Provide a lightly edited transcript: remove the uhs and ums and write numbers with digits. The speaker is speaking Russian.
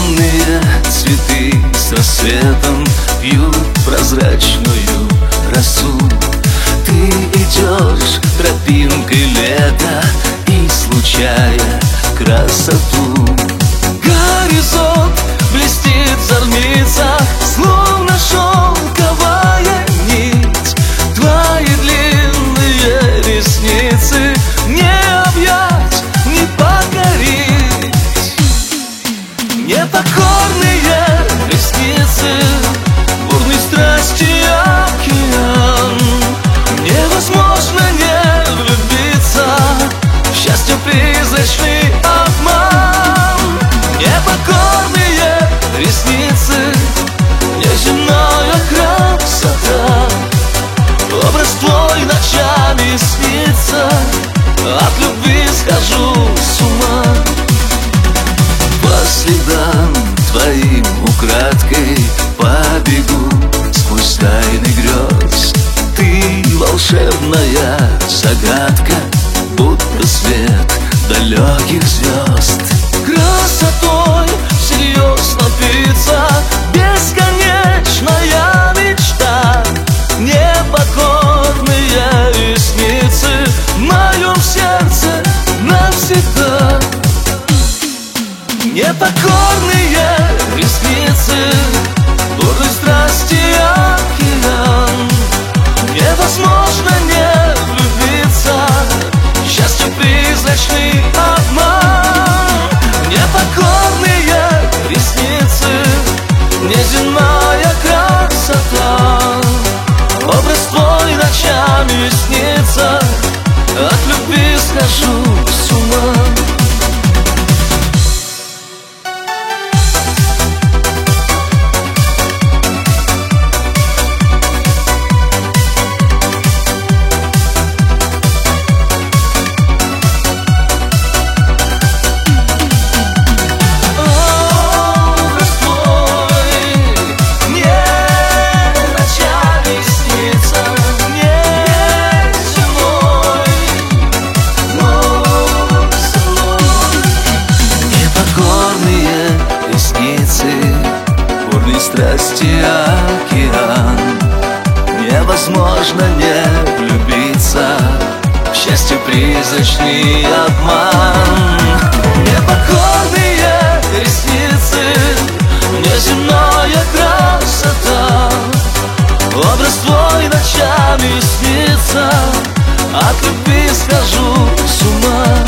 Сонные цветы с рассветом пьют прозрачную росу. Ты идешь тропинкой лета, излучая красоту. Горизонт блестит в зорницах, словно шелковая нить. Твои длинные ресницы не объять, не покорить. Непокорные ресницы, бурной страсти океан. Невозможно не влюбиться, счастье призрачный обман. Непокорные ресницы, неземная красота. Образ твой ночами снится, от любви схожу с ума. По следам твоим украдкой побегу сквозь тайны грез. Ты волшебная загадка, будто свет далеких звезд. Красотой всерьез напиться, бесконечная мечта. Непокорные ресницы в моем сердце навсегда. Непокорные ресницы, бурной страсти океан. Невозможно не влюбиться, счастье призрачный обман. Непокорные ресницы, неземная красота. Образ твой ночами снится, от любви схожу с ума. Бурной страсти океан. Невозможно не влюбиться, счастье призрачный обман. Непокорные ресницы, неземная красота. Образ твой ночами снится, от любви схожу с ума.